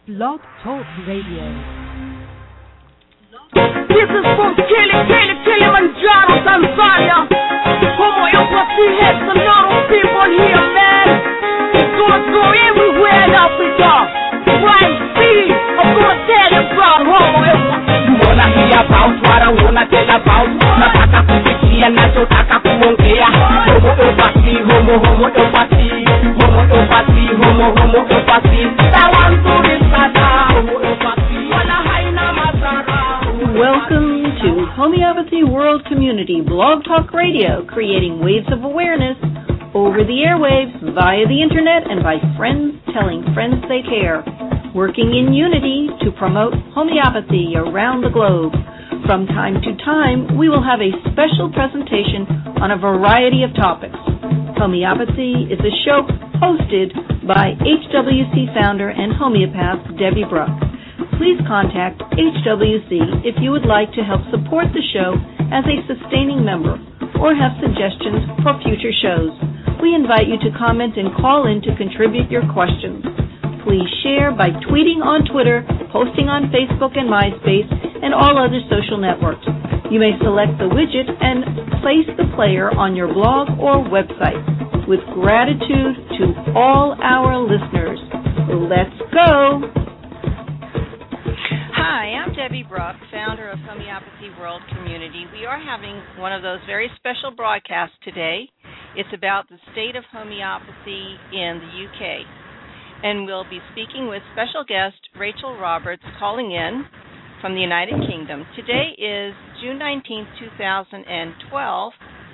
Blog Talk Radio. This is from Kilimanjaro, Tanzania. Homeopathy helps a lot of people here, man. It's gonna go everywhere in Africa. Right, see, I'm gonna tell you about homeopathy. You wanna hear about what I wanna tell about? Nataka kusikia nachotaka kuongea. Homeopathy, homeopathy, homeopathy, homeopathy. Welcome to Homeopathy World Community Blog Talk Radio, creating waves of awareness over the airwaves, via the internet, and by friends telling friends they care. Working in unity to promote homeopathy around the globe. From time to time, we will have a special presentation on a variety of topics. Homeopathy is a show hosted by HWC founder and homeopath Debbie Bruck. Please contact HWC if you would like to help support the show as a sustaining member or have suggestions for future shows. We invite you to comment and call in to contribute your questions. Please share by tweeting on Twitter, posting on Facebook and MySpace, and all other social networks. You may select the widget and place the player on your blog or website. With gratitude to all our listeners. Let's go! Hi, I'm Debbie Bruck, founder of Homeopathy World Community. We are having one of those very special broadcasts today. It's about the state of homeopathy in the UK. And we'll be speaking with special guest Rachel Roberts, calling in from the United Kingdom. Today is June 19th, 2012.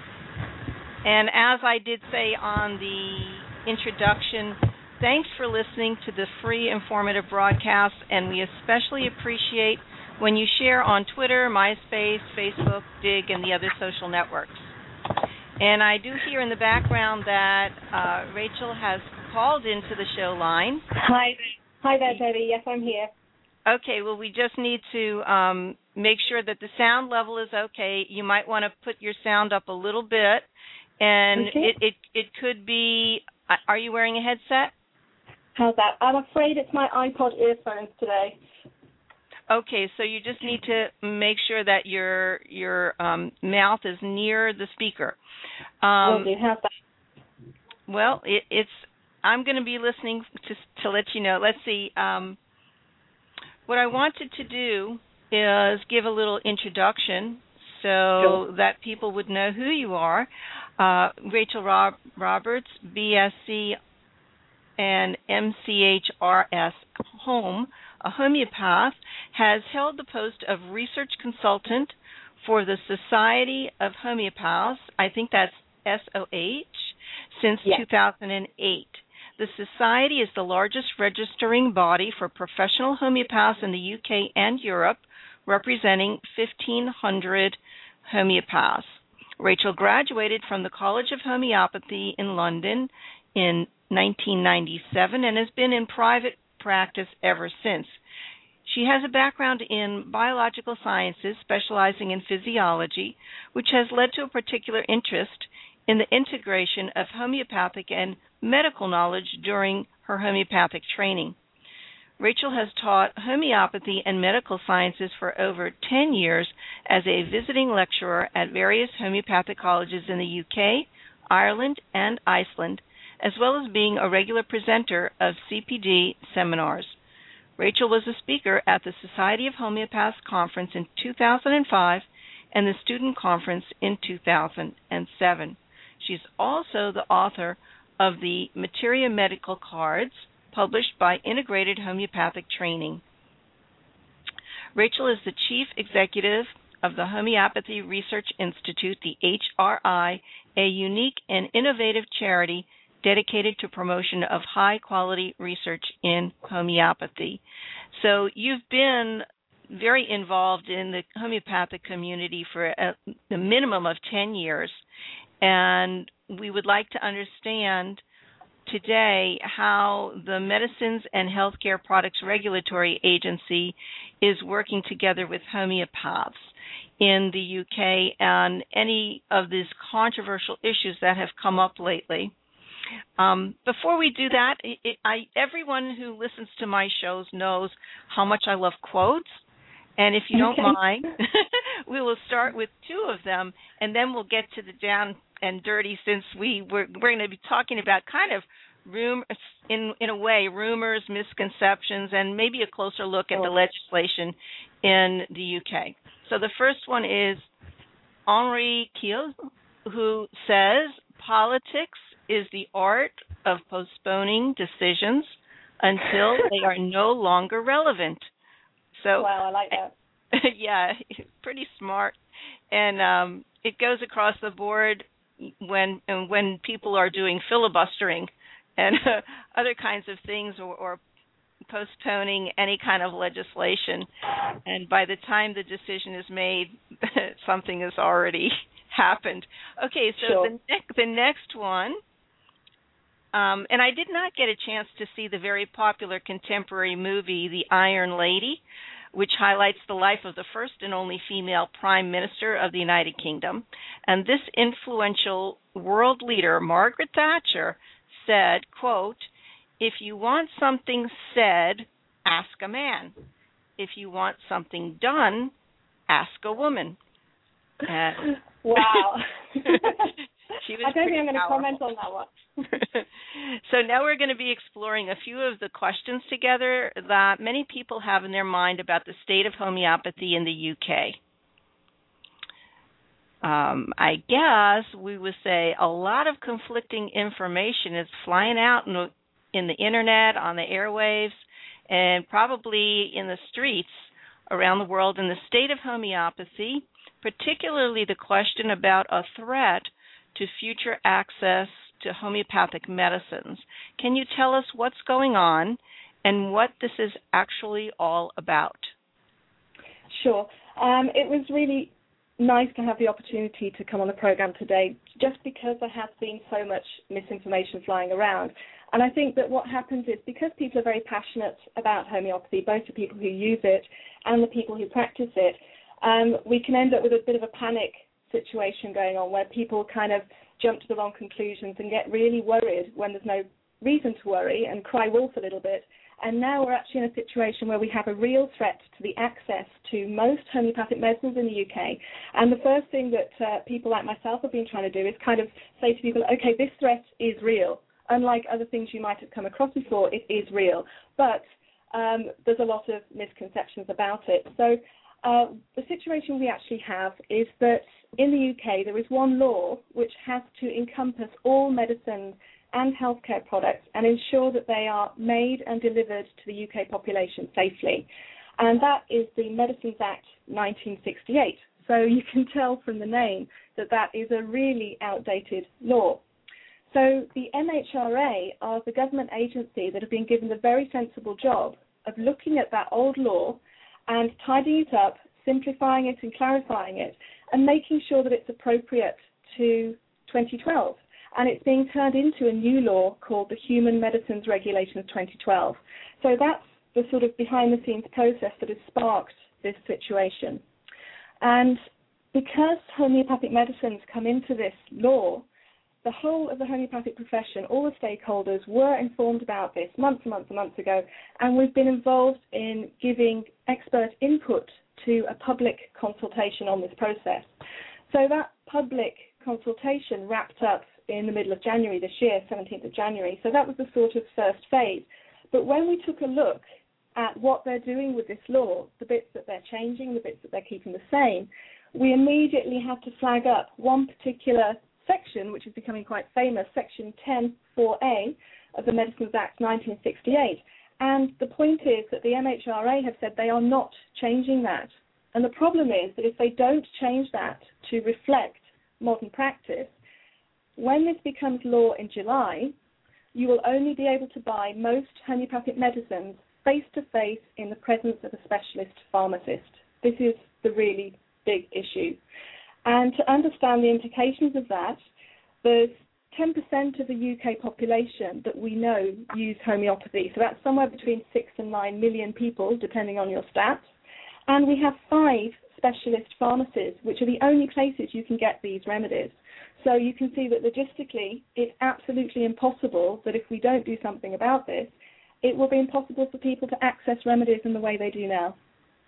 And as I did say on the introduction, thanks for listening to the free informative broadcast, and we especially appreciate when you share on Twitter, MySpace, Facebook, Dig, and the other social networks. And I do hear in the background that Rachel has called into the show line. Hi there, Debbie. Yes, I'm here. Okay, well, we just need to make sure that the sound level is okay. You might want to put your sound up a little bit, and okay. it could be, are you wearing a headset? How's that? I'm afraid it's my iPod earphones today. Okay, so you just need to make sure that your mouth is near the speaker. Will do. How's that? Well, it's. I'm going to be listening to let you know. Let's see. What I wanted to do is give a little introduction so that people would know who you are. Rachel Roberts, BSc and MCHRS Home, a homeopath, has held the post of research consultant for the Society of Homeopaths, I think that's SOH, since 2008. The Society is the largest registering body for professional homeopaths in the UK and Europe, representing 1,500 homeopaths. Rachel graduated from the College of Homeopathy in London in 1997 and has been in private practice ever since. She has a background in biological sciences, specializing in physiology, which has led to a particular interest in the integration of homeopathic and medical knowledge during her homeopathic training. Rachel has taught homeopathy and medical sciences for over 10 years as a visiting lecturer at various homeopathic colleges in the UK, Ireland, and Iceland, as well as being a regular presenter of CPD seminars. Rachel was a speaker at the Society of Homeopaths Conference in 2005 and the Student Conference in 2007. She's also the author of the Materia Medical Cards, published by Integrated Homeopathic Training. Rachel is the Chief Executive of the Homeopathy Research Institute, the HRI, a unique and innovative charity dedicated to promotion of high-quality research in homeopathy. So you've been very involved in the homeopathic community for a minimum of 10 years, and we would like to understand today how the Medicines and Healthcare Products Regulatory Agency is working together with homeopaths in the UK and any of these controversial issues that have come up lately. Before we do that, everyone who listens to my shows knows how much I love quotes. And if you don't mind, we will start with two of them, and then we'll get to the down and dirty, since we're going to be talking about kind of in a way, rumors, misconceptions, and maybe a closer look at the legislation in the UK. So the first one is Henri Kiel, who says politics is the art of postponing decisions until they are no longer relevant. So, wow, I like that. Yeah, pretty smart. And it goes across the board when people are doing filibustering and other kinds of things, or postponing any kind of legislation. And by the time the decision is made, something has already happened. Okay, so sure. the next one, and I did not get a chance to see the very popular contemporary movie, The Iron Lady, which highlights the life of the first and only female Prime Minister of the United Kingdom. And this influential world leader, Margaret Thatcher, said, quote, "If you want something said, ask a man. If you want something done, ask a woman." Wow. She was I don't think I'm going to powerful. comment on that one. So now we're going to be exploring a few of the questions together that many people have in their mind about the state of homeopathy in the UK. I guess we would say a lot of conflicting information is flying out in the internet, on the airwaves, and probably in the streets around the world in the state of homeopathy, particularly the question about a threat to future access to homeopathic medicines. Can you tell us what's going on and what this is actually all about? Sure. It was really nice to have the opportunity to come on the program today, just because there has been so much misinformation flying around. And I think that what happens is, because people are very passionate about homeopathy, both the people who use it and the people who practice it, we can end up with a bit of a panic situation going on, where people kind of jump to the wrong conclusions and get really worried when there's no reason to worry, and cry wolf a little bit. And now we're actually in a situation where we have a real threat to the access to most homeopathic medicines in the UK. And the first thing that people like myself have been trying to do is kind of say to people, okay, this threat is real. Unlike other things you might have come across before, it is real. But there's a lot of misconceptions about it. So the situation we actually have is that in the UK there is one law which has to encompass all medicines and healthcare products and ensure that they are made and delivered to the UK population safely. And that is the Medicines Act 1968. So you can tell from the name that that is a really outdated law. So the MHRA are the government agency that have been given the very sensible job of looking at that old law and tidying it up, simplifying it and clarifying it, and making sure that it's appropriate to 2012. And it's being turned into a new law called the Human Medicines Regulations 2012. So that's the sort of behind-the-scenes process that has sparked this situation. And because homeopathic medicines come into this law, the whole of the homeopathic profession, all the stakeholders, were informed about this months and months and months ago, and we've been involved in giving expert input to a public consultation on this process. So that public consultation wrapped up in the middle of January this year, 17th of January. So that was the sort of first phase. But when we took a look at what they're doing with this law, the bits that they're changing, the bits that they're keeping the same, we immediately had to flag up one particular section, which is becoming quite famous, Section 10(4)(a) of the Medicines Act 1968. And the point is that the MHRA have said they are not changing that. And the problem is that if they don't change that to reflect modern practice, when this becomes law in July, you will only be able to buy most homeopathic medicines face-to-face in the presence of a specialist pharmacist. This is the really big issue. And to understand the implications of that, there's 10% of the UK population that we know use homeopathy. So that's somewhere between 6 and 9 million people, depending on your stats. And we have 5 specialist pharmacies, which are the only places you can get these remedies. So you can see that logistically, it's absolutely impossible that if we don't do something about this, it will be impossible for people to access remedies in the way they do now.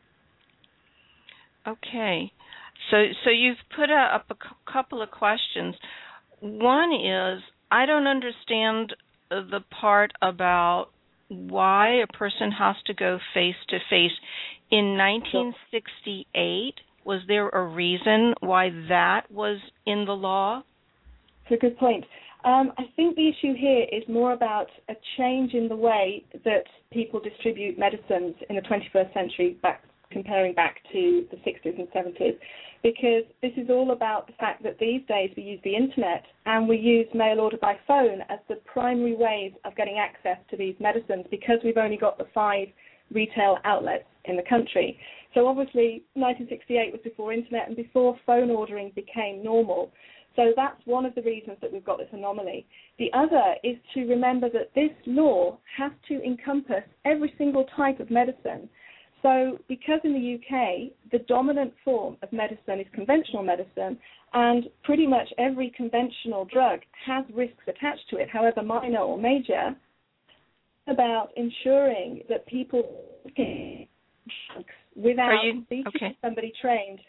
Okay. So you've put up a couple of questions. One is, I don't understand the part about why a person has to go face-to-face. In 1968, was there a reason why that was in the law? It's a good point. I think the issue here is more about a change in the way that people distribute medicines in the 21st century, comparing back to the 60s and 70s, because this is all about the fact that these days we use the internet and we use mail order by phone as the primary ways of getting access to these medicines, because we've only got the 5 retail outlets in the country. So obviously 1968 was before internet and before phone ordering became normal. So that's one of the reasons that we've got this anomaly. The other is to remember that this law has to encompass every single type of medicine. So because in the UK, the dominant form of medicine is conventional medicine, and pretty much every conventional drug has risks attached to it, however minor or major, about ensuring that people get drugs without speaking to somebody trained.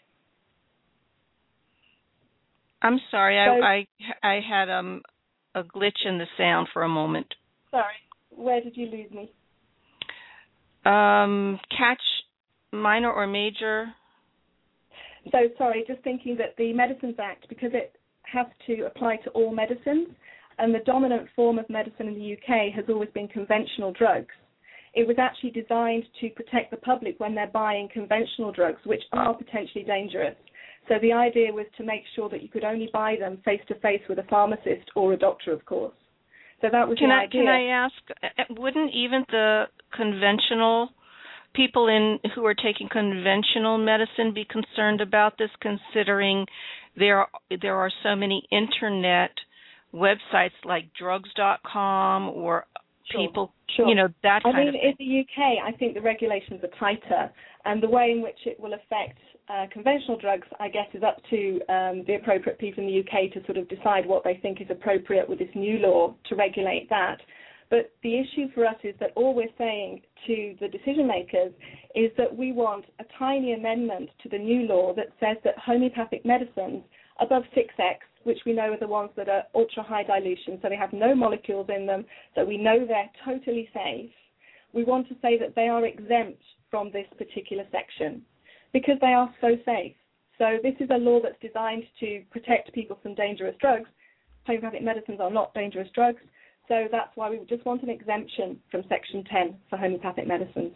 I'm sorry, I had a glitch in the sound for a moment. Sorry, where did you lose me? Catch minor or major? So, sorry, just thinking that the Medicines Act, because it has to apply to all medicines, and the dominant form of medicine in the UK has always been conventional drugs, it was actually designed to protect the public when they're buying conventional drugs, which are potentially dangerous. So the idea was to make sure that you could only buy them face-to-face with a pharmacist or a doctor, of course. So that was the idea. Can I ask, wouldn't even the conventional people who are taking conventional medicine be concerned about this, considering there are so many internet websites like drugs.com or people, that kind of thing? In the UK, I think the regulations are tighter, and the way in which it will affect conventional drugs, I guess, is up to the appropriate people in the UK to sort of decide what they think is appropriate with this new law to regulate that. But the issue for us is that all we're saying to the decision makers is that we want a tiny amendment to the new law that says that homeopathic medicines above 6X, which we know are the ones that are ultra-high dilution, so they have no molecules in them, so we know they're totally safe, we want to say that they are exempt from this particular section because they are so safe. So this is a law that's designed to protect people from dangerous drugs. Homeopathic medicines are not dangerous drugs, so that's why we just want an exemption from Section 10 for homeopathic medicines.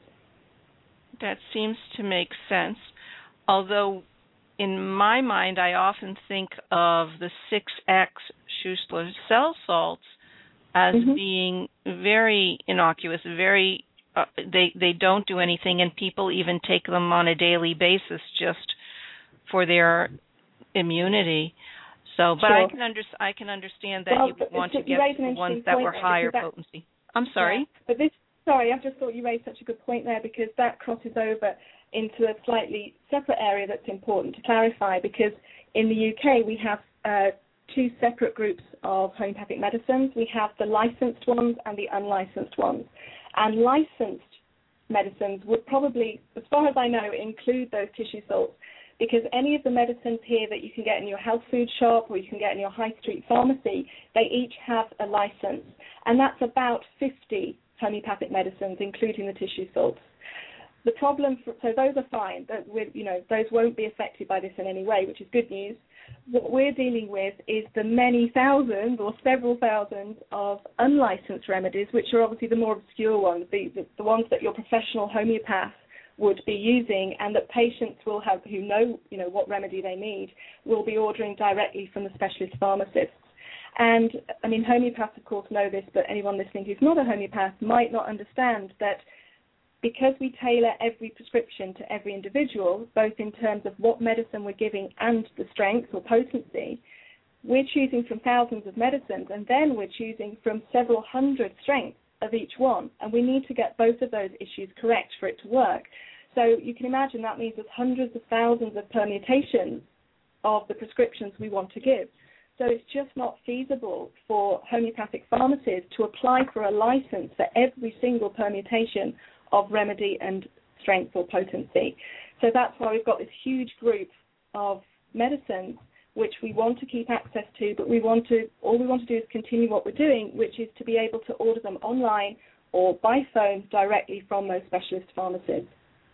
That seems to make sense, although in my mind I often think of the 6X Schussler cell salts as being very innocuous, very they don't do anything, and people even take them on a daily basis just for their immunity. So, but sure. I can understand that you would want to get the ones that were higher potency. I'm sorry. Yeah, but I just thought you raised such a good point there, because that crosses over into a slightly separate area that's important to clarify, because in the UK we have 2 separate groups of homeopathic medicines. We have the licensed ones and the unlicensed ones. And licensed medicines would probably, as far as I know, include those tissue salts, because any of the medicines here that you can get in your health food shop or you can get in your high street pharmacy, they each have a license. And that's about 50 homeopathic medicines, including the tissue salts. The problem, so those are fine. Those won't be affected by this in any way, which is good news. What we're dealing with is the many thousands or several thousands of unlicensed remedies, which are obviously the more obscure ones, the ones that your professional homeopath would be using, and that patients will have, who know what remedy they need, will be ordering directly from the specialist pharmacists. And I mean, homeopaths of course know this, but anyone listening who's not a homeopath might not understand that because we tailor every prescription to every individual, both in terms of what medicine we're giving and the strength or potency, we're choosing from thousands of medicines, and then we're choosing from several hundred strengths of each one, and we need to get both of those issues correct for it to work. So you can imagine that means there's hundreds of thousands of permutations of the prescriptions we want to give. So it's just not feasible for homeopathic pharmacies to apply for a license for every single permutation of remedy and strength or potency. So that's why we've got this huge group of medicines which we want to keep access to, but all we want to do is continue what we're doing, which is to be able to order them online or by phone directly from those specialist pharmacies.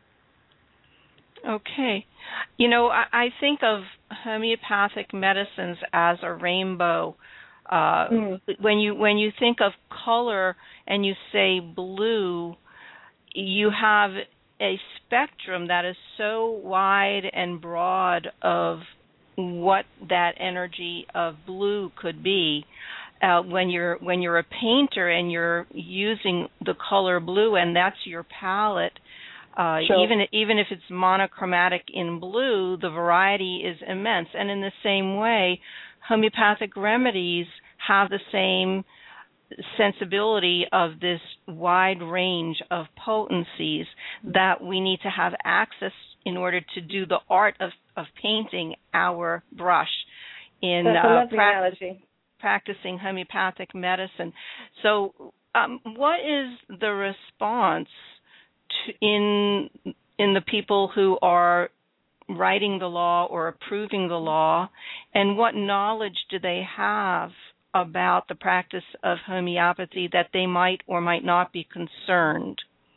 Okay. I think of homeopathic medicines as a rainbow. When you think of color and you say blue, you have a spectrum that is so wide and broad of what that energy of blue could be. When you're a painter and you're using the color blue and that's your palette, sure. Even if it's monochromatic in blue, the variety is immense. And in the same way, homeopathic remedies have the same sensibility of this wide range of potencies that we need to have access in order to do the art of painting our brush in practicing homeopathic medicine. So what is the response in the people who are writing the law or approving the law, and what knowledge do they have about the practice of homeopathy that they might or might not be concerned?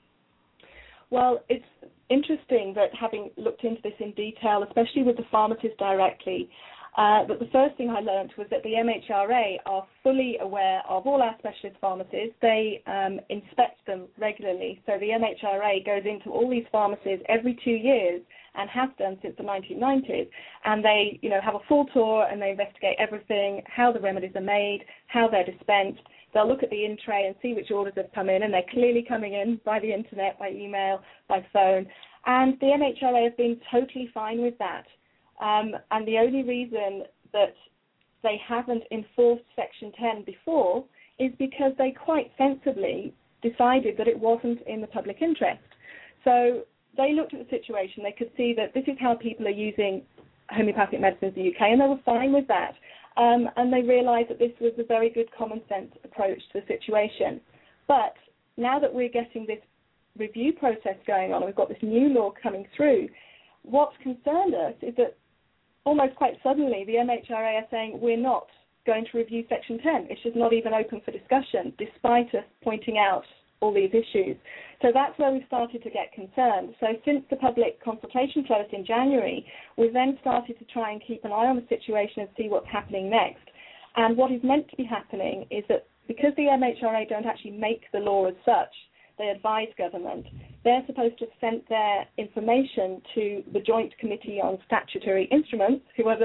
Well, it's interesting that having looked into this in detail, especially with the pharmacists directly, but the first thing I learned was that the MHRA are fully aware of all our specialist pharmacies. They inspect them regularly. So the MHRA goes into all these pharmacies every 2 years and has done since the 1990s. And they, have a full tour and they investigate everything, how the remedies are made, how they're dispensed. They'll look at the in-tray and see which orders have come in, and they're clearly coming in by the internet, by email, by phone. And the MHRA have been totally fine with that. And the only reason that they haven't enforced Section 10 before is because they quite sensibly decided that it wasn't in the public interest. So they looked at the situation. They could see that this is how people are using homeopathic medicine in the UK, and they were fine with that. And they realised that this was a very good common sense approach to the situation. But now that we're getting this review process going on, and we've got this new law coming through, what's concerned us is that almost quite suddenly the MHRA are saying we're not going to review Section 10. It's just not even open for discussion, despite us pointing out all these issues. So that's where we've started to get concerned. So since the public consultation closed in January, we've then started to try and keep an eye on the situation and see what's happening next. And what is meant to be happening is that because the MHRA don't actually make the law as such, they advise government, they're supposed to have sent their information to the Joint Committee on Statutory Instruments, who are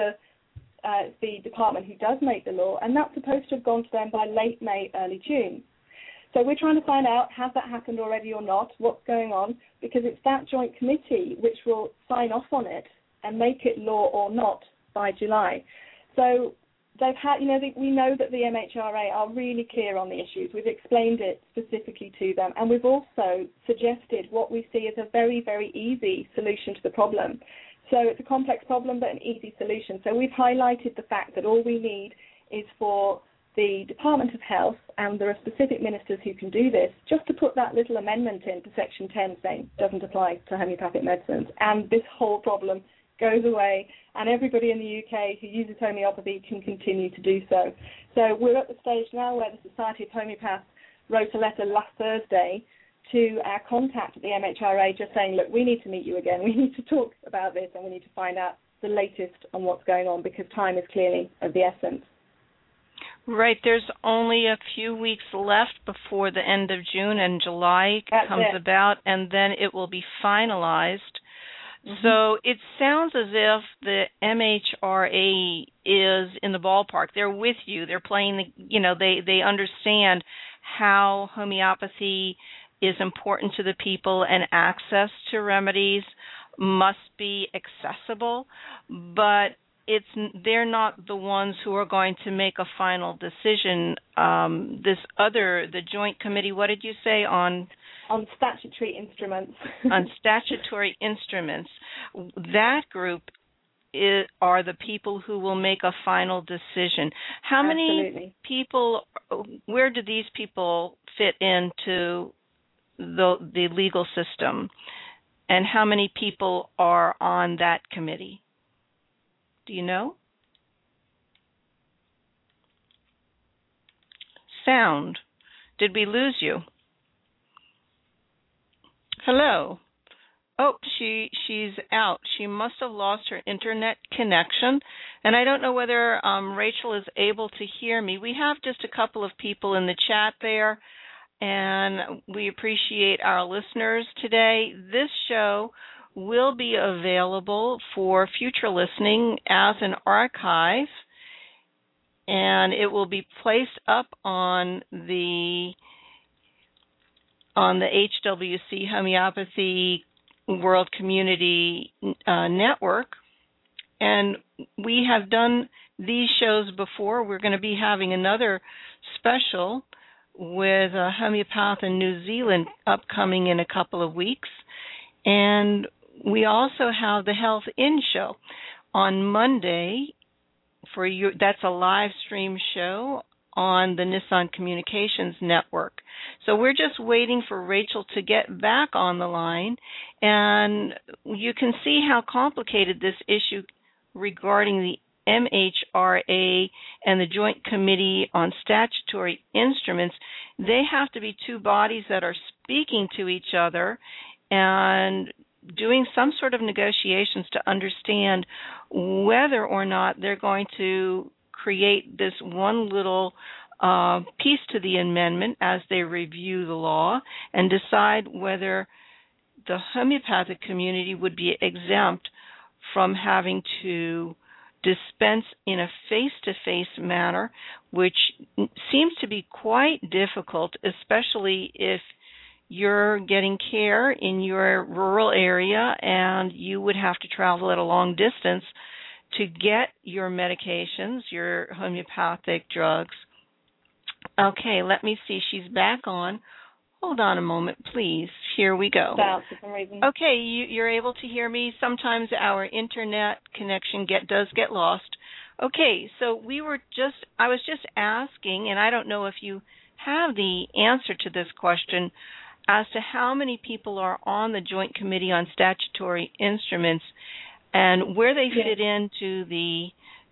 the department who does make the law, and that's supposed to have gone to them by late May, early June. So we're trying to find out, has that happened already or not, what's going on, because it's that joint committee which will sign off on it and make it law or not by July. So they've had, we know that the MHRA are really clear on the issues. We've explained it specifically to them, and we've also suggested what we see as a very, very easy solution to the problem. So it's a complex problem, but an easy solution. So we've highlighted the fact that all we need is for the Department of Health, and there are specific ministers who can do this, just to put that little amendment in to Section 10 saying doesn't apply to homeopathic medicines, and this whole problem goes away, and everybody in the UK who uses homeopathy can continue to do so. So we're at the stage now where the Society of Homeopaths wrote a letter last Thursday to our contact at the MHRA just saying, look, we need to meet you again. We need to talk about this, and we need to find out the latest on what's going on, because time is clearly of the essence. Right. There's only a few weeks left before the end of June, and July comes about, and then it will be finalized. Mm-hmm. So it sounds as if the MHRA is in the ballpark. They're with you. They're playing they understand how homeopathy is important to the people, and access to remedies must be accessible. But they're not the ones who are going to make a final decision. The joint committee, what did you say on statutory instruments? On statutory instruments, that group are the people who will make a final decision. How many people? Where do these people fit into the legal system, and how many people are on that committee? Do you know? Sound. Did we lose you? Hello. Oh, she's out. She must have lost her internet connection, and I don't know whether Rachel is able to hear me. We have just a couple of people in the chat there, and we appreciate our listeners today. This show will be available for future listening as an archive, and it will be placed up on the HWC Homeopathy World Community Network. And we have done these shows before. We're going to be having another special with a homeopath in New Zealand upcoming in a couple of weeks. And we also have the Health In Show on Monday for you. That's a live stream show on the Nissan Communications Network. So we're just waiting for Rachel to get back on the line, and you can see how complicated this issue regarding the MHRA and the Joint Committee on Statutory Instruments. They have to be two bodies that are speaking to each other and doing some sort of negotiations to understand whether or not they're going to create this one little piece to the amendment as they review the law and decide whether the homeopathic community would be exempt from having to dispense in a face-to-face manner, which seems to be quite difficult, especially if you're getting care in your rural area and you would have to travel at a long distance to get your medications, your homeopathic drugs. Okay, let me see. She's back on. Hold on a moment, please. Here we go. For some reason. Okay, you're able to hear me. Sometimes our internet connection does get lost. Okay, so I was just asking, and I don't know if you have the answer to this question, as to how many people are on the Joint Committee on Statutory Instruments and where they fit into the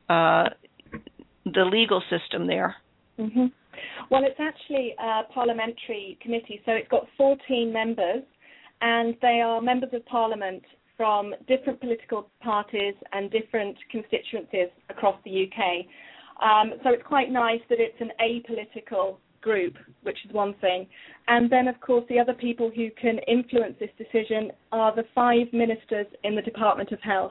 legal system there. Mm-hmm. Well, it's actually a parliamentary committee, so it's got 14 members, and they are members of parliament from different political parties and different constituencies across the UK. So it's quite nice that it's an apolitical group, which is one thing. And then, of course, the other people who can influence this decision are the 5 ministers in the Department of Health.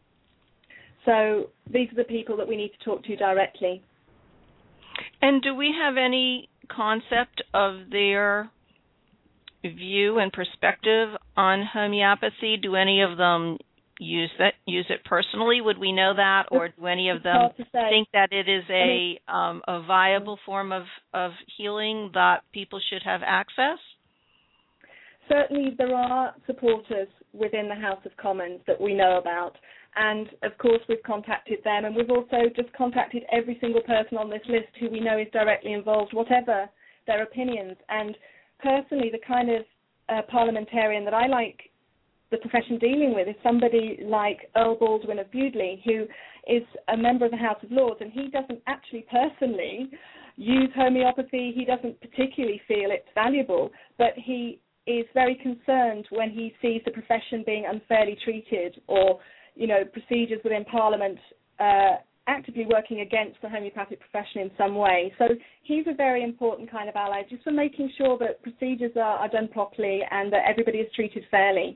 So these are the people that we need to talk to directly. And do we have any concept of their view and perspective on homeopathy? Do any of them use it personally? Would we know that, or do any of them think that it is a viable form of healing that people should have access? Certainly, there are supporters within the House of Commons that we know about. And, of course, we've contacted them, and we've also just contacted every single person on this list who we know is directly involved, whatever their opinions. And personally, the kind of parliamentarian that I like the profession dealing with is somebody like Earl Baldwin of Bewdley, who is a member of the House of Lords, and he doesn't actually personally use homeopathy. He doesn't particularly feel it's valuable, but he is very concerned when he sees the profession being unfairly treated, or procedures within Parliament actively working against the homeopathic profession in some way. So he's a very important kind of ally, just for making sure that procedures are done properly and that everybody is treated fairly.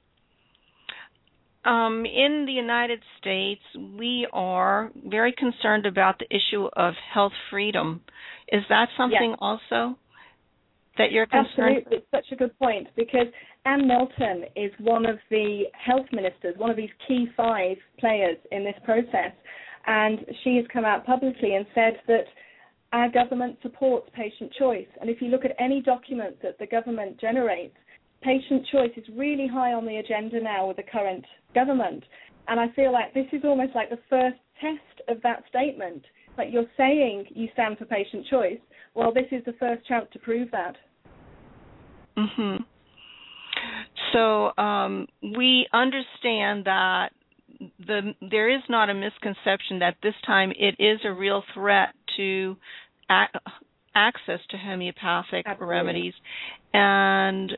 In the United States, we are very concerned about the issue of health freedom. Is that something also? that you're concerned? Absolutely. It's such a good point, because Anne Milton is one of the health ministers, one of these key 5 players in this process, and she has come out publicly and said that our government supports patient choice. And if you look at any document that the government generates, patient choice is really high on the agenda now with the current government. And I feel like this is almost like the first test of that statement. Like, you're saying you stand for patient choice. Well, this is the first chance to prove that. Mm-hmm. So we understand that there is not a misconception that this time it is a real threat to access to homeopathic remedies. And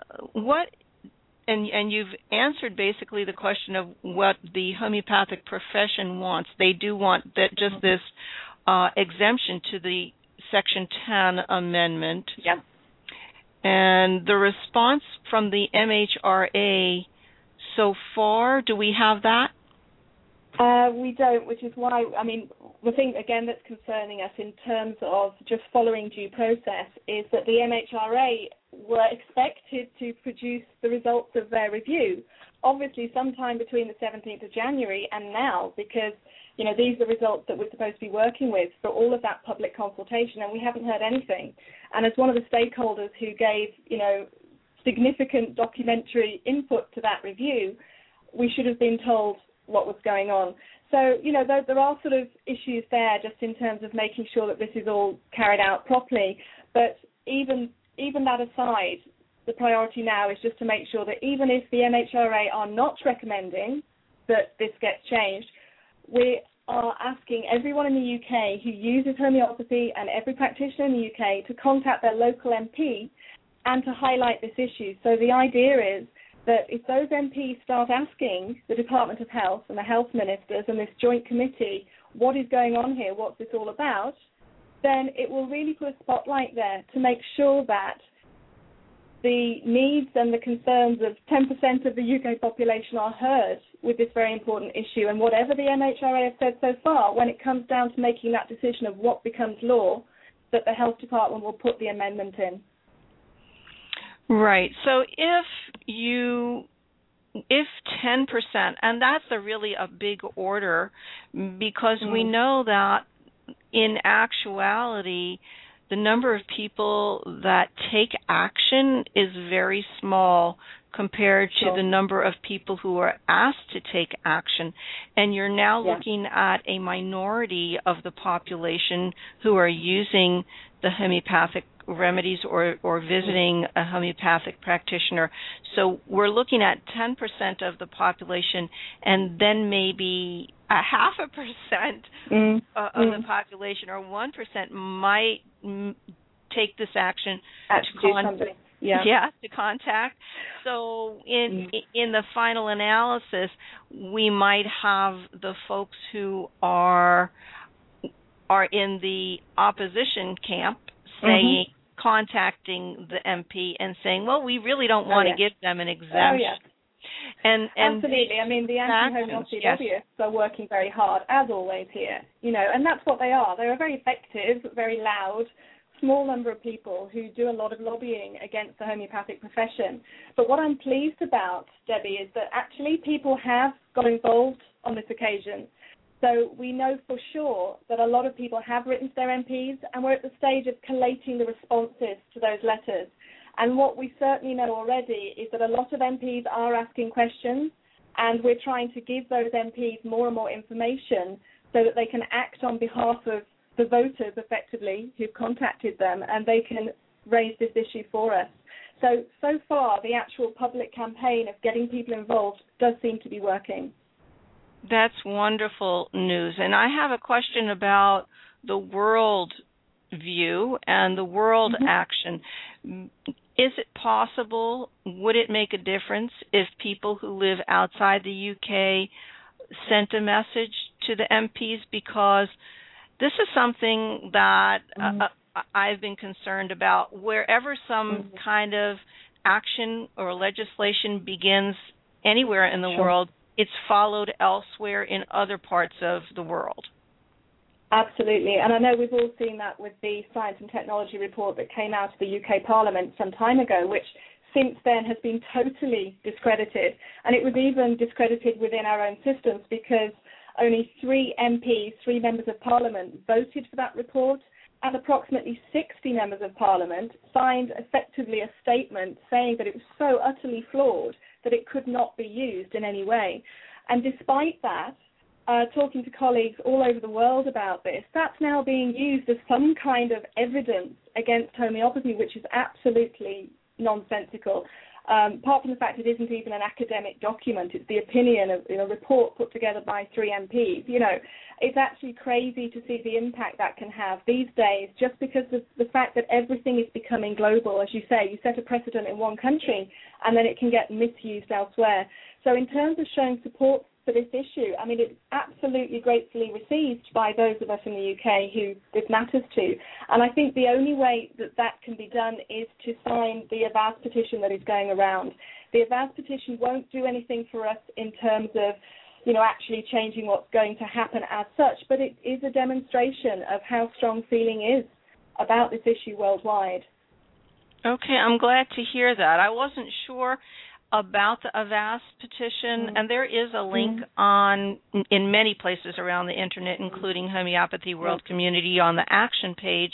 and you've answered basically the question of what the homeopathic profession wants. They do want that just this exemption to the Section 10 amendment. Yep. And the response from the MHRA so far, do we have that? We don't, which is why, I mean, the thing, again, that's concerning us in terms of just following due process is that the MHRA were expected to produce the results of their review, obviously sometime between the 17th of January and now, because, you know, these are the results that we're supposed to be working with for all of that public consultation, and we haven't heard anything. And as one of the stakeholders who gave, you know, significant documentary input to that review, we should have been told what was going on. So, you know, there are sort of issues there just in terms of making sure that this is all carried out properly. But even that aside, the priority now is just to make sure that even if the MHRA are not recommending that this gets changed, we are asking everyone in the UK who uses homeopathy and every practitioner in the UK to contact their local MP and to highlight this issue. So the idea is that if those MPs start asking the Department of Health and the health ministers and this joint committee what is going on here, what's this all about, then it will really put a spotlight there to make sure that the needs and the concerns of 10% of the UK population are heard with this very important issue. And whatever the MHRA have said so far, when it comes down to making that decision of what becomes law, that the health department will put the amendment in. Right. So if 10%, and that's really a big order, because we know that in actuality, the number of people that take action is very small compared to the number of people who are asked to take action. And you're now looking at a minority of the population who are using the homeopathic remedies or visiting a homeopathic practitioner. So we're looking at 10% of the population, and then maybe 0.5% of the population, or 1%, might take this action to contact. So in the final analysis, we might have the folks who are in the opposition camp saying, contacting the MP and saying, well, we really don't want to give them an exemption. And absolutely. I mean, the anti-homeopathy lobbyists are working very hard, as always here, you know, and that's what they are. They're a very effective, very loud, small number of people who do a lot of lobbying against the homeopathic profession. But what I'm pleased about, Debbie, is that actually people have got involved on this occasion. So we know for sure that a lot of people have written to their MPs, and we're at the stage of collating the responses to those letters. And what we certainly know already is that a lot of MPs are asking questions, and we're trying to give those MPs more and more information so that they can act on behalf of the voters, effectively, who've contacted them, and they can raise this issue for us. So far, the actual public campaign of getting people involved does seem to be working. That's wonderful news. And I have a question about the world view and the world action. Is it possible, would it make a difference if people who live outside the UK sent a message to the MPs? Because this is something that I've been concerned about. Wherever some kind of action or legislation begins anywhere in the world, it's followed elsewhere in other parts of the world. Absolutely, and I know we've all seen that with the Science and Technology report that came out of the UK Parliament some time ago, which since then has been totally discredited, and it was even discredited within our own systems because only 3 MPs, 3 members of Parliament, voted for that report, and approximately 60 members of Parliament signed effectively a statement saying that it was so utterly flawed that it could not be used in any way. And despite that, talking to colleagues all over the world about this, that's now being used as some kind of evidence against homeopathy, which is absolutely nonsensical. Apart from the fact it isn't even an academic document, it's the opinion of a report put together by 3 MPs. It's actually crazy to see the impact that can have these days, just because of the fact that everything is becoming global. As you say, you set a precedent in one country and then it can get misused elsewhere. So in terms of showing support for this issue, I mean, it's absolutely gratefully received by those of us in the UK who this matters to. And I think the only way that that can be done is to sign the Avaaz petition that is going around. The Avaaz petition won't do anything for us in terms of, actually changing what's going to happen as such, but it is a demonstration of how strong feeling is about this issue worldwide. Okay, I'm glad to hear that. I wasn't sure about the Avaaz petition, and there is a link in many places around the internet, including Homeopathy World Community on the action page.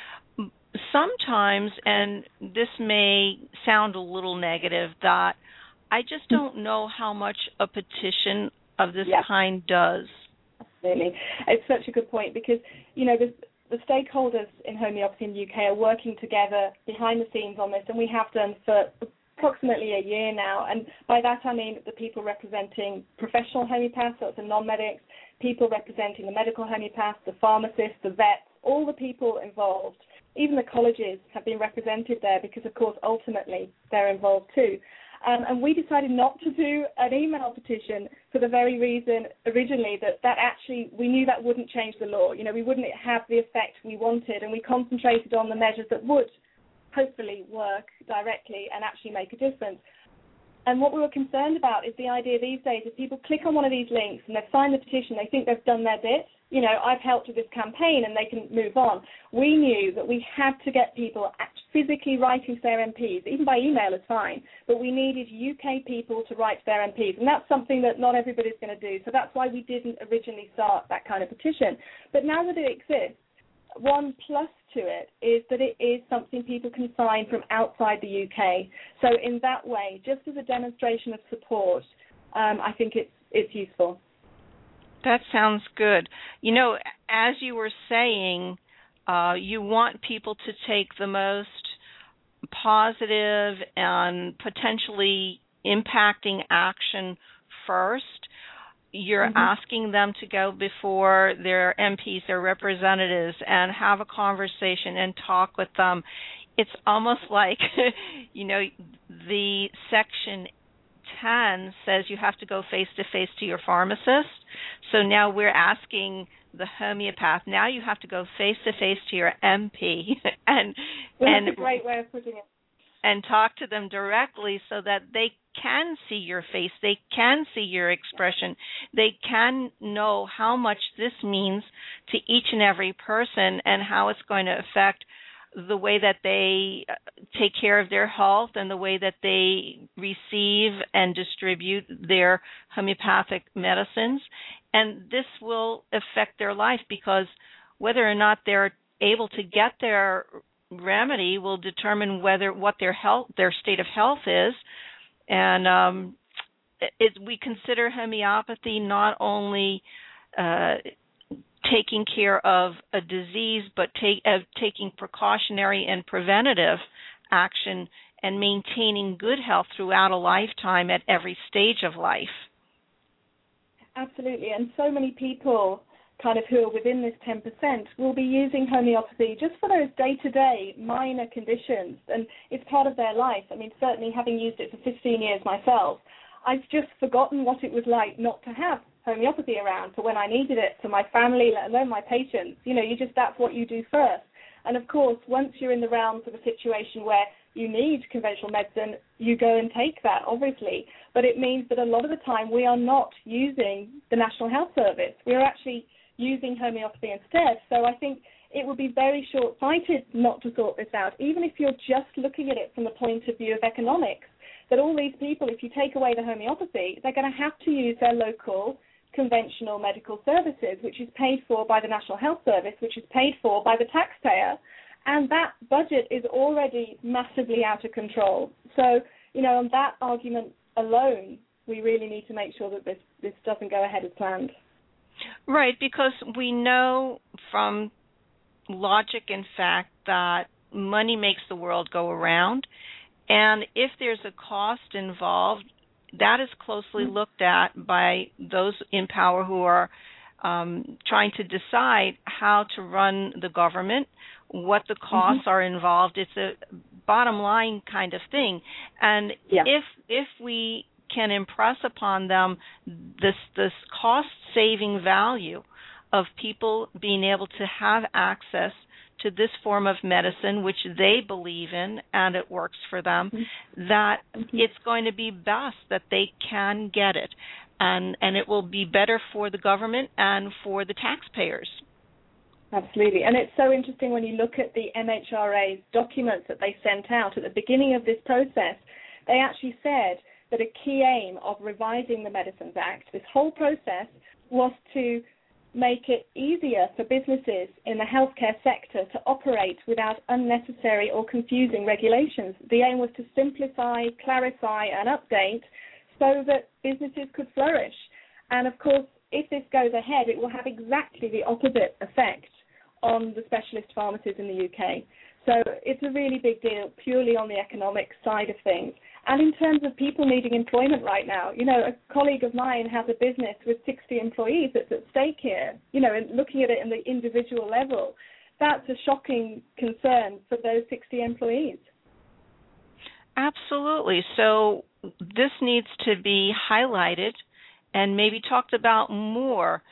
Sometimes, and this may sound a little negative, that I just don't know how much a petition of this kind does. Absolutely. It's such a good point because, the stakeholders in homeopathy in the UK are working together behind the scenes on this, and we have done for approximately a year now. And by that I mean the people representing professional homeopaths, so it's the non-medics, people representing the medical homeopaths, the pharmacists, the vets, all the people involved. Even the colleges have been represented there because, of course, ultimately they're involved too. And we decided not to do an email petition for the very reason originally that actually we knew that wouldn't change the law. We wouldn't have the effect we wanted, and we concentrated on the measures that would hopefully work directly and actually make a difference. And what we were concerned about is the idea these days if people click on one of these links and they've signed the petition, they think they've done their bit. I've helped with this campaign and they can move on. We knew that we had to get people physically writing to their MPs. Even by email is fine, but we needed UK people to write to their MPs, and that's something that not everybody's going to do. So that's why we didn't originally start that kind of petition. But now that it exists, one plus to it is that it is something people can sign from outside the UK. So in that way, just as a demonstration of support, I think it's useful. That sounds good. As you were saying, you want people to take the most positive and potentially impacting action first. You're asking them to go before their MPs, their representatives, and have a conversation and talk with them. It's almost like, the Section 10 says you have to go face-to-face to your pharmacist. So now we're asking the homeopath, now you have to go face-to-face to your MP and that's a great way of putting it. And talk to them directly so that they can see your face, they can see your expression, they can know how much this means to each and every person and how it's going to affect the way that they take care of their health and the way that they receive and distribute their homeopathic medicines. And this will affect their life because whether or not they're able to get their remedy will determine what their state of health is. And we consider homeopathy not only taking care of a disease, but taking precautionary and preventative action and maintaining good health throughout a lifetime at every stage of life. Absolutely, and so many people kind of who are within this 10% will be using homeopathy just for those day-to-day minor conditions, and it's part of their life. I mean, certainly having used it for 15 years myself, I've just forgotten what it was like not to have homeopathy around for when I needed it, for my family, let alone my patients. That's what you do first. And of course, once you're in the realms of a situation where you need conventional medicine, you go and take that, obviously. But it means that a lot of the time we are not using the National Health Service. We are actually using homeopathy instead. So I think it would be very short-sighted not to sort this out, even if you're just looking at it from the point of view of economics, that all these people, if you take away the homeopathy, they're going to have to use their local conventional medical services, which is paid for by the National Health Service, which is paid for by the taxpayer, and that budget is already massively out of control. So, on that argument alone, we really need to make sure that this doesn't go ahead as planned. Right, because we know from logic and fact that money makes the world go around, and if there's a cost involved, that is closely looked at by those in power who are trying to decide how to run the government, what the costs are involved. It's a bottom line kind of thing. And if we can impress upon them this cost-saving value of people being able to have access to this form of medicine, which they believe in and it works for them, that it's going to be best that they can get it. And it will be better for the government and for the taxpayers. Absolutely. And it's so interesting when you look at the MHRA's documents that they sent out at the beginning of this process. They actually said that a key aim of revising the Medicines Act, this whole process, was to make it easier for businesses in the healthcare sector to operate without unnecessary or confusing regulations. The aim was to simplify, clarify, and update so that businesses could flourish. And of course, if this goes ahead, it will have exactly the opposite effect on the specialist pharmacies in the UK. So it's a really big deal purely on the economic side of things. And in terms of people needing employment right now, a colleague of mine has a business with 60 employees that's at stake here, and looking at it in the individual level, that's a shocking concern for those 60 employees. Absolutely. So this needs to be highlighted and maybe talked about more.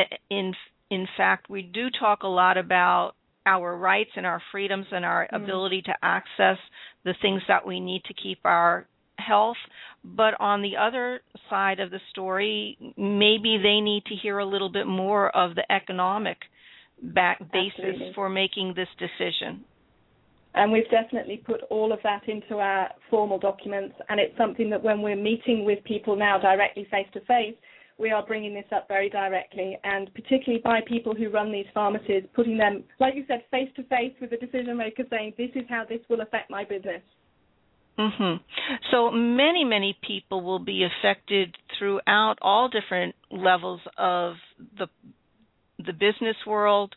In fact, we do talk a lot about our rights and our freedoms and our ability to access the things that we need to keep our health. But on the other side of the story, maybe they need to hear a little bit more of the economic basis for making this decision. And we've definitely put all of that into our formal documents, and it's something that when we're meeting with people now directly face-to-face, we are bringing this up very directly, and particularly by people who run these pharmacies, putting them, like you said, face-to-face with the decision-maker, saying, this is how this will affect my business. So many people will be affected throughout all different levels of the business world,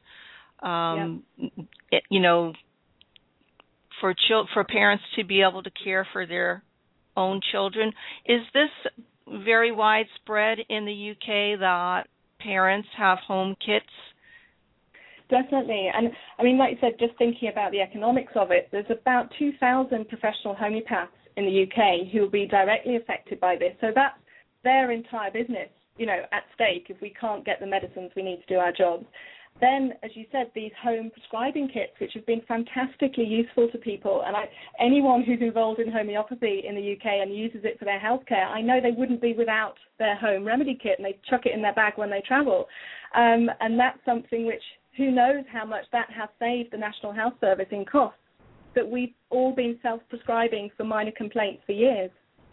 for parents to be able to care for their own children. Is this very widespread in the UK that parents have home kits? Definitely. And, like you said, just thinking about the economics of it, there's about 2,000 professional homeopaths in the UK who will be directly affected by this. So that's their entire business, at stake if we can't get the medicines we need to do our jobs. Then, as you said, these home prescribing kits, which have been fantastically useful to people, and anyone who's involved in homeopathy in the UK and uses it for their healthcare, I know they wouldn't be without their home remedy kit, and they chuck it in their bag when they travel. And that's something which, who knows how much that has saved the National Health Service in costs, that we've all been self-prescribing for minor complaints for years.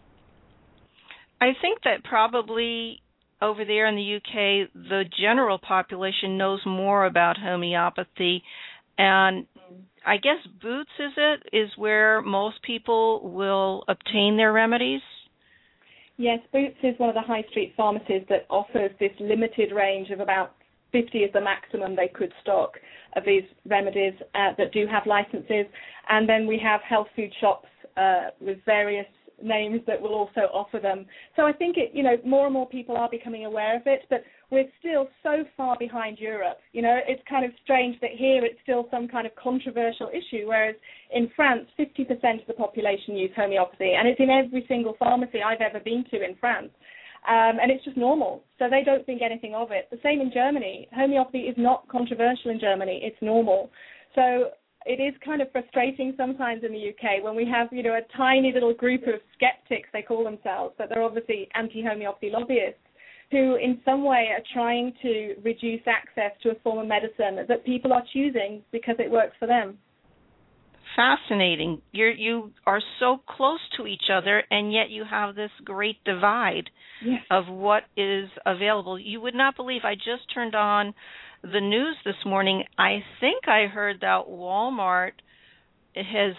I think that probably over there in the UK, the general population knows more about homeopathy, and I guess Boots is where most people will obtain their remedies? Yes, Boots is one of the high street pharmacies that offers this limited range of about 50 is the maximum they could stock of these remedies that do have licenses, and then we have health food shops with various names that will also offer them. So I think more and more people are becoming aware of it, but we're still so far behind Europe. It's kind of strange that here it's still some kind of controversial issue, whereas in France, 50% of the population use homeopathy, and it's in every single pharmacy I've ever been to in France. And it's just normal, so they don't think anything of it. The same in Germany. Homeopathy is not controversial in Germany. It's normal. So it is kind of frustrating sometimes in the UK when we have, a tiny little group of skeptics, they call themselves, but they're obviously anti-homeopathy lobbyists, who in some way are trying to reduce access to a form of medicine that people are choosing because it works for them. Fascinating. You are so close to each other, and yet you have this great divide of what is available. You would not believe, I just turned on the news this morning. I think I heard that Walmart has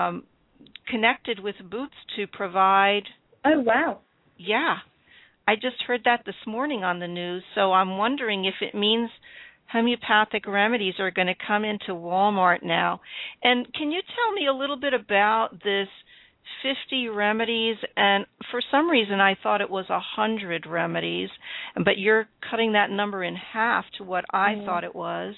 connected with Boots to provide... Oh, wow. Yeah. I just heard that this morning on the news, so I'm wondering if it means homeopathic remedies are going to come into Walmart now. And can you tell me a little bit about this 50 remedies? And for some reason I thought it was 100 remedies, but you're cutting that number in half to what I thought it was.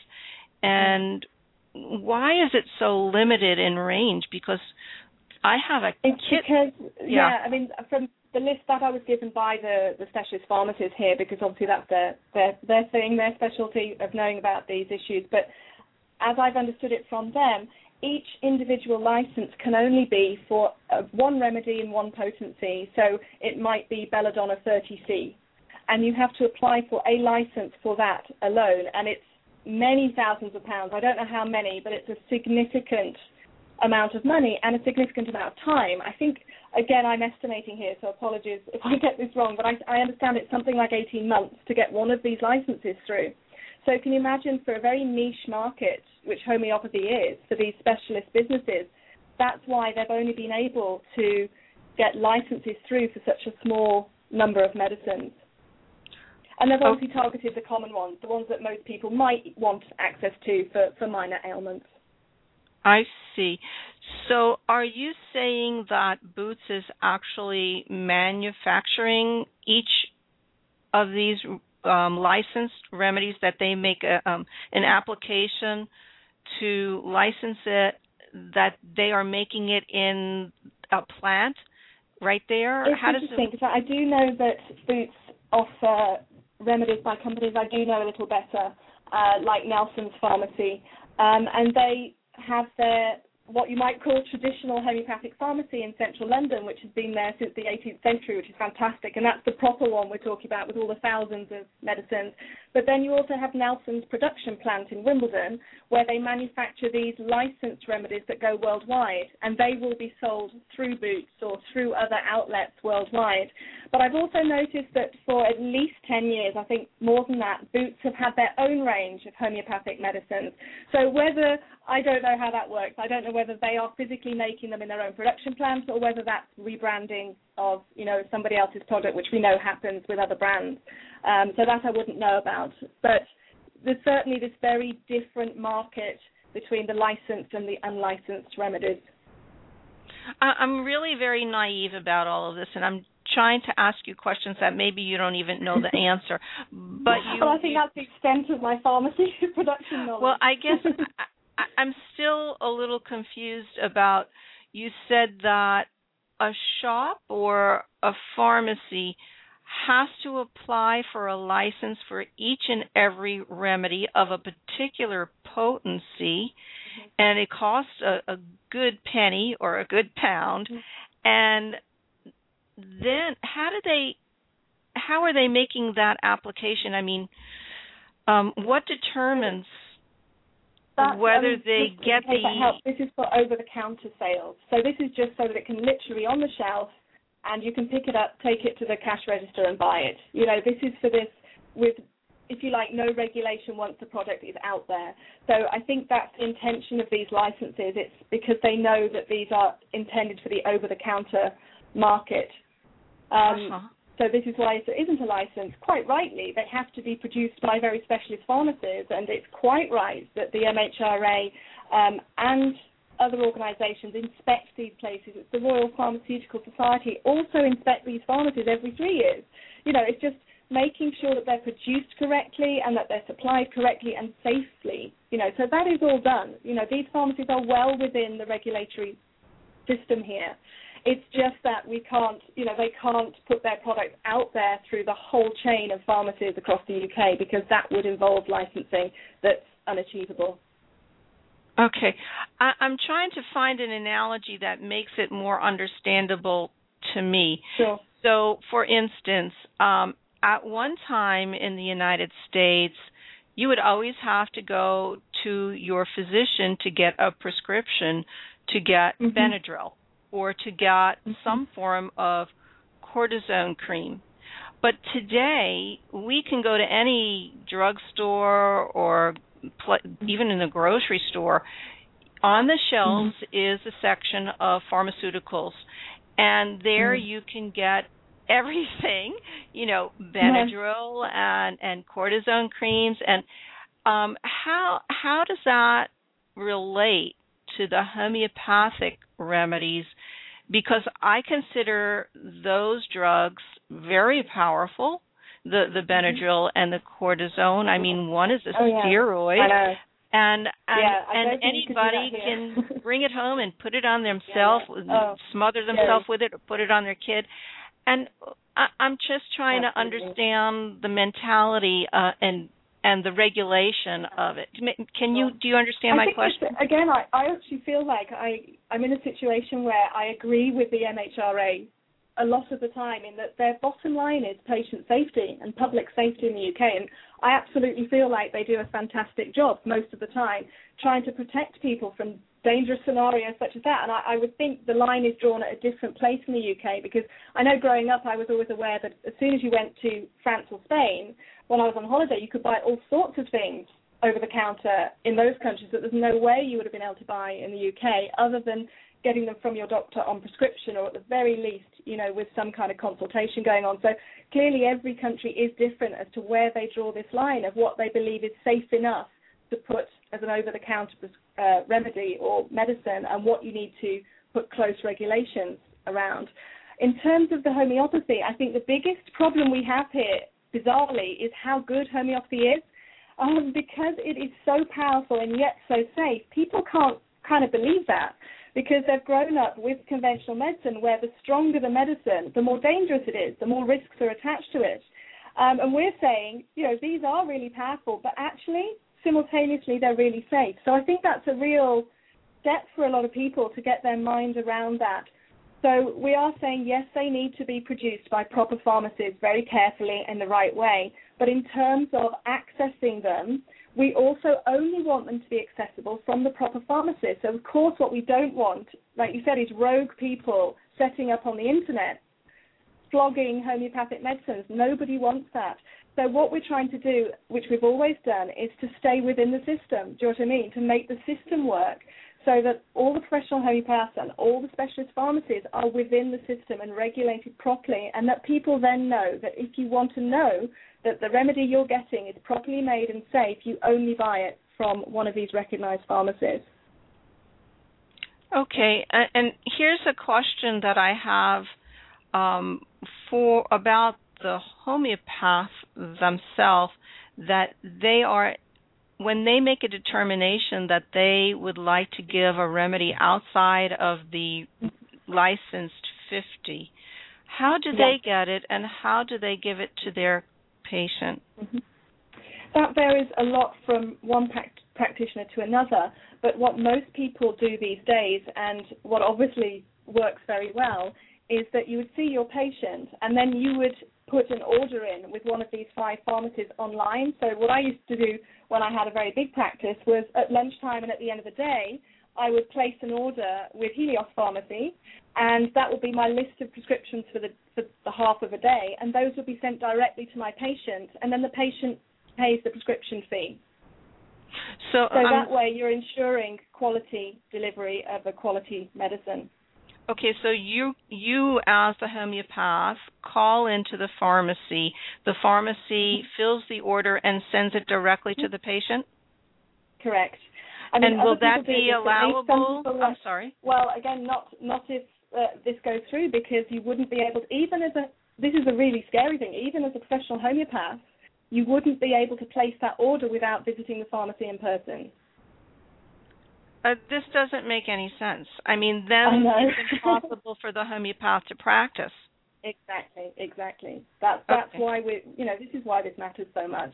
And why is it so limited in range? Because I have a kit. Because, I mean, from the list that I was given by the specialist pharmacists here, because obviously that's their thing, their specialty of knowing about these issues. But as I've understood it from them, each individual license can only be for one remedy and one potency. So it might be belladonna 30C. And you have to apply for a license for that alone. And it's many thousands of pounds. I don't know how many, but it's a significant amount of money and a significant amount of time. I think, again, I'm estimating here, so apologies if I get this wrong, but I understand it's something like 18 months to get one of these licenses through. So can you imagine, for a very niche market, which homeopathy is, for these specialist businesses, that's why they've only been able to get licenses through for such a small number of medicines. And they've obviously targeted the common ones, the ones that most people might want access to for minor ailments. I see. So are you saying that Boots is actually manufacturing each of these licensed remedies, that they make an application to license it, that they are making it in a plant right there? It's interesting, because I do know that Boots offer remedies by companies I do know a little better, like Nelson's Pharmacy, and they have their what you might call traditional homeopathic pharmacy in central London, which has been there since the 18th century, which is fantastic, and that's the proper one we're talking about with all the thousands of medicines. But then you also have Nelson's production plant in Wimbledon, where they manufacture these licensed remedies that go worldwide, and they will be sold through Boots or through other outlets worldwide. But I've also noticed that for at least 10 years, I think more than that, Boots have had their own range of homeopathic medicines. So whether, I don't know how that works. I don't know whether they are physically making them in their own production plants or whether that's rebranding of, somebody else's product, which we know happens with other brands. So that I wouldn't know about. But there's certainly this very different market between the licensed and the unlicensed remedies. I'm really very naive about all of this, and I'm trying to ask you questions that maybe you don't even know the answer. But well, I think that's the extent of my pharmacy production knowledge. Well, I guess I'm still a little confused about, you said that a shop or a pharmacy has to apply for a license for each and every remedy of a particular potency, and it costs a good penny or a good pound. And then how are they making that application? I mean, what determines whether they get the... This is for over-the-counter sales. So this is just so that it can literally on the shelf, and you can pick it up, take it to the cash register and buy it. This is for this with, if you like, no regulation once the product is out there. So I think that's the intention of these licenses. It's because they know that these are intended for the over-the-counter market. So this is why if there isn't a license, quite rightly, they have to be produced by very specialist pharmacies, and it's quite right that the MHRA and other organisations inspect these places. It's the Royal Pharmaceutical Society also inspect these pharmacies every 3 years. It's just making sure that they're produced correctly and that they're supplied correctly and safely. So that is all done. These pharmacies are well within the regulatory system here. It's just that we can't, they can't put their products out there through the whole chain of pharmacies across the UK, because that would involve licensing that's unachievable. Okay. I'm trying to find an analogy that makes it more understandable to me. Sure. So, for instance, at one time in the United States, you would always have to go to your physician to get a prescription to get Benadryl or to get some form of cortisone cream. But today, we can go to any drugstore or even in the grocery store. On the shelves is a section of pharmaceuticals, and there you can get everything, Benadryl and cortisone creams. And how does that relate to the homeopathic remedies? Because I consider those drugs very powerful, the Benadryl and the cortisone. I mean, one is a steroid. And anybody can bring it home and put it on themselves, smother themselves with it, or put it on their kid. And I'm just trying to understand the mentality and the regulation of it. Do you understand my question? Again, I actually feel like I'm in a situation where I agree with the MHRA a lot of the time, in that their bottom line is patient safety and public safety in the UK, and I absolutely feel like they do a fantastic job most of the time trying to protect people from dangerous scenarios such as that. And I would think the line is drawn at a different place in the UK, because I know growing up I was always aware that as soon as you went to France or Spain, when I was on holiday, you could buy all sorts of things over the counter in those countries that there's no way you would have been able to buy in the UK, other than getting them from your doctor on prescription, or at the very least, with some kind of consultation going on. So clearly every country is different as to where they draw this line of what they believe is safe enough to put as an over-the-counter remedy or medicine, and what you need to put close regulations around. In terms of the homeopathy, I think the biggest problem we have here, bizarrely, is how good homeopathy is. Because it is so powerful and yet so safe, people can't kind of believe that, because they've grown up with conventional medicine, where the stronger the medicine, the more dangerous it is, the more risks are attached to it. And we're saying, these are really powerful, but actually, simultaneously, they're really safe. So I think that's a real step for a lot of people to get their mind around that. So we are saying, yes, they need to be produced by proper pharmacies very carefully in the right way. But in terms of accessing them, we also only want them to be accessible from the proper pharmacies. So, of course, what we don't want, like you said, is rogue people setting up on the Internet, flogging homeopathic medicines. Nobody wants that. So what we're trying to do, which we've always done, is to stay within the system. Do you know what I mean? To make the system work so that all the professional homeopaths and all the specialist pharmacies are within the system and regulated properly, and that people then know that if you want to know that the remedy you're getting is properly made and safe, you only buy it from one of these recognized pharmacies. Okay, and here's a question that I have about the homeopaths themselves, that they are, when they make a determination that they would like to give a remedy outside of the licensed 50, how do they get it, and how do they give it to their patient? That varies a lot from one practitioner to another, but what most people do these days, and what obviously works very well, is that you would see your patient and then you would put an order in with one of these 5 pharmacies online. So what I used to do when I had a very big practice was at lunchtime and at the end of the day, I would place an order with Helios Pharmacy, and that would be my list of prescriptions for the half of a day, and those would be sent directly to my patient, and then the patient pays the prescription fee. So that way you're ensuring quality delivery of a quality medicine. Okay, so you as the homeopath call into the pharmacy fills the order and sends it directly to the patient? Correct. And will that be allowable? I'm sorry. Well, again, not if this goes through, because you wouldn't be able to, this is a really scary thing, even as a professional homeopath, you wouldn't be able to place that order without visiting the pharmacy in person. This doesn't make any sense. I mean, then it's impossible for the homeopath to practice. Exactly. That's why this is why this matters so much.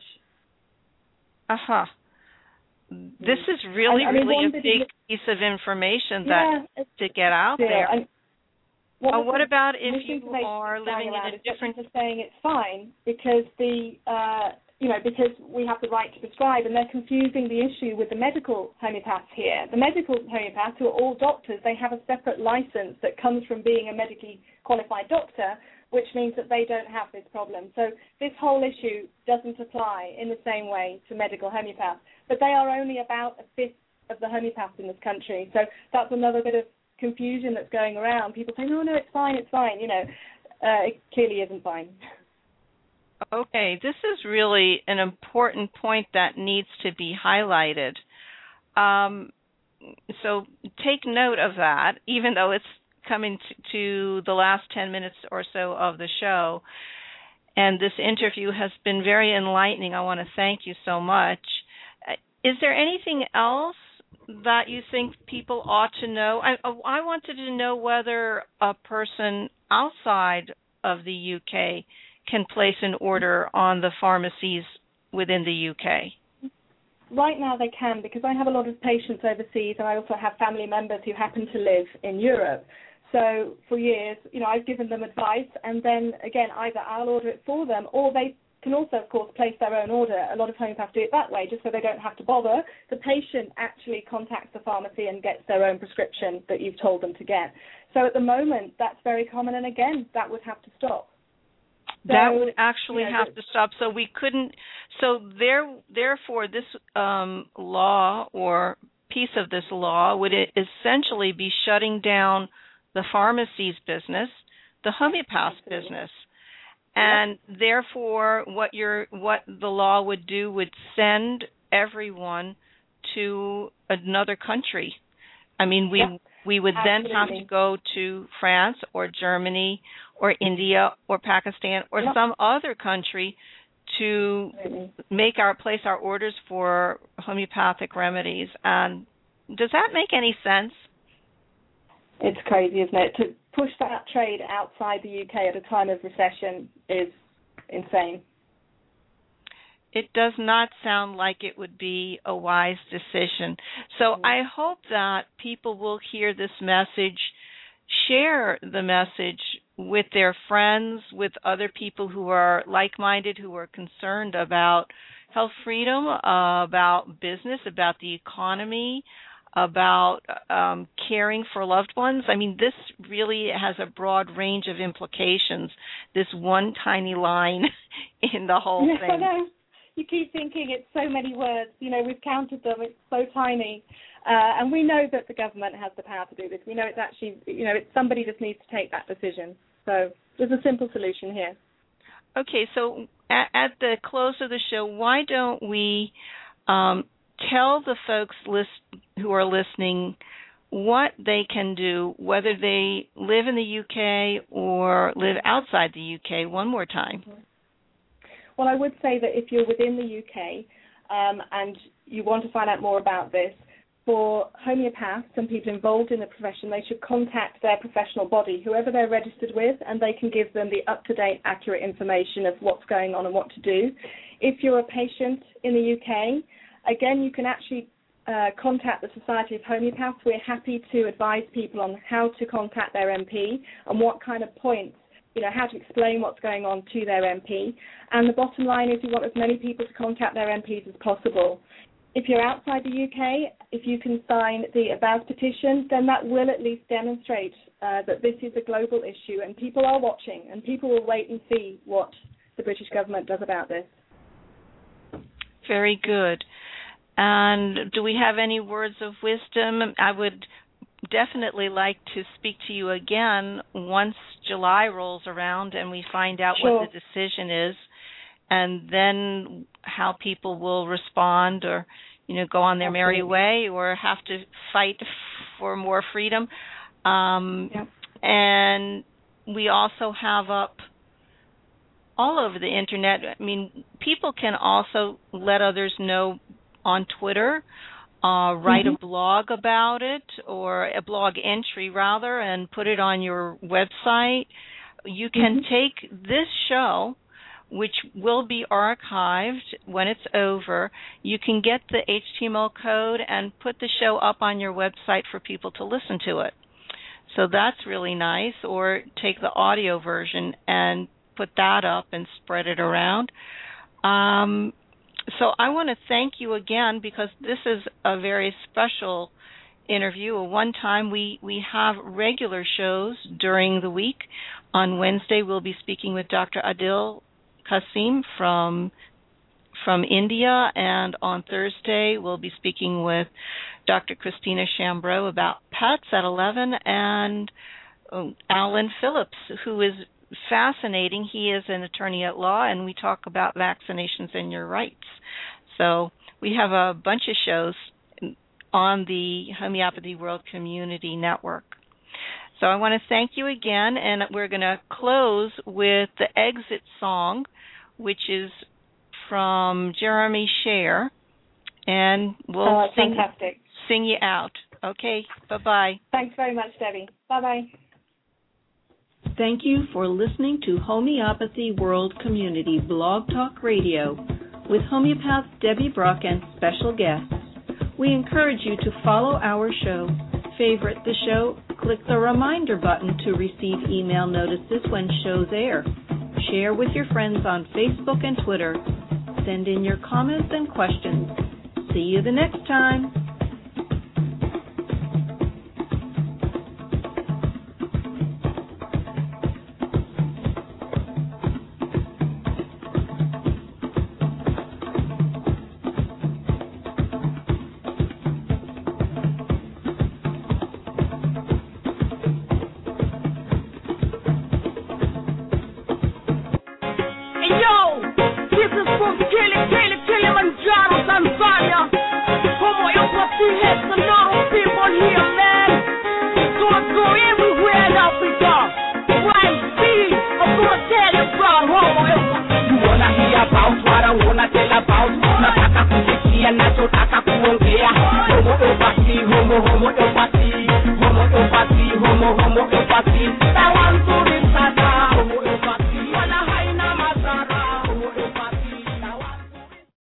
This is really a big piece of information to get out there. What about if you are living in a different? They're saying it's fine because because we have the right to prescribe, and they're confusing the issue with the medical homeopaths here. The medical homeopaths, who are all doctors, they have a separate license that comes from being a medically qualified doctor, which means that they don't have this problem. So this whole issue doesn't apply in the same way to medical homeopaths. But they are only about a fifth of the homeopaths in this country. So that's another bit of confusion that's going around. People say, no, it's fine. It clearly isn't fine. Okay, this is really an important point that needs to be highlighted. So take note of that, even though it's coming to the last 10 minutes or so of the show. And this interview has been very enlightening. I want to thank you so much. Is there anything else that you think people ought to know? I wanted to know whether a person outside of the UK can place an order on the pharmacies within the UK. Right now they can, because I have a lot of patients overseas, and I also have family members who happen to live in Europe. So for years, I've given them advice, and then again, either I'll order it for them, or they can also, of course, place their own order. A lot of homeopaths do it that way, just so they don't have to bother. The patient actually contacts the pharmacy and gets their own prescription that you've told them to get. So at the moment, that's very common, and again, that would have to stop. That would actually have to stop. So we couldn't. So therefore, this law or piece of this law would essentially be shutting down the pharmacy's business, the homeopath's business, and therefore, what the law would do would send everyone to another country. I mean, we would then have to go to France or Germany or India or Pakistan or some other country to place our orders for homeopathic remedies. And does that make any sense? It's crazy, isn't it? To push that trade outside the UK at a time of recession is insane. It does not sound like it would be a wise decision. So I hope that people will hear this message, share the message with their friends, with other people who are like-minded, who are concerned about health freedom, about business, about the economy, about caring for loved ones. I mean, this really has a broad range of implications, this one tiny line in the whole thing. I know. You keep thinking it's so many words. We've counted them. It's so tiny. And we know that the government has the power to do this. We know it's actually, somebody just needs to take that decision. So there's a simple solution here. Okay, so at the close of the show, why don't we tell the folks who are listening what they can do, whether they live in the UK or live outside the UK, one more time. Well, I would say that if you're within the UK and you want to find out more about this, for homeopaths and people involved in the profession, they should contact their professional body, whoever they're registered with, and they can give them the up-to-date, accurate information of what's going on and what to do. If you're a patient in the UK, again, you can actually contact the Society of Homeopaths. We're happy to advise people on how to contact their MP and what kind of points, how to explain what's going on to their MP. And the bottom line is we want as many people to contact their MPs as possible. If you're outside the UK, if you can sign the Abaz petition, then that will at least demonstrate that this is a global issue and people are watching and people will wait and see what the British government does about this. Very good. And do we have any words of wisdom? I would definitely like to speak to you again once July rolls around and we find out what the decision is, and then how people will respond or, go on their merry way or have to fight for more freedom. And we also have up all over the Internet, people can also let others know on Twitter, write a blog about it, or a blog entry rather, and put it on your website. You can take this show, which will be archived when it's over. You can get the HTML code and put the show up on your website for people to listen to it. So that's really nice. Or take the audio version and put that up and spread it around. So I want to thank you again, because this is a very special interview. One time we have regular shows during the week. On Wednesday we'll be speaking with Dr. Adil Qasim from India, and on Thursday we'll be speaking with Dr. Christina Chambreau about pets at 11, and Alan Phillips, who is fascinating. He is an attorney at law, and we talk about vaccinations and your rights. So we have a bunch of shows on the Homeopathy World Community Network. So I want to thank you again, and we're going to close with the exit song, which is from Jeremy Sher, and we'll sing you out. Okay, bye-bye. Thanks very much, Debbie. Bye-bye. Thank you for listening to Homeopathy World Community Blog Talk Radio with homeopath Debbie Bruck and special guests. We encourage you to follow our show, favorite the show, click the reminder button to receive email notices when shows air, share with your friends on Facebook and Twitter, send in your comments and questions. See you the next time. Kilimanjaro, Tanzania. Homeopathy has the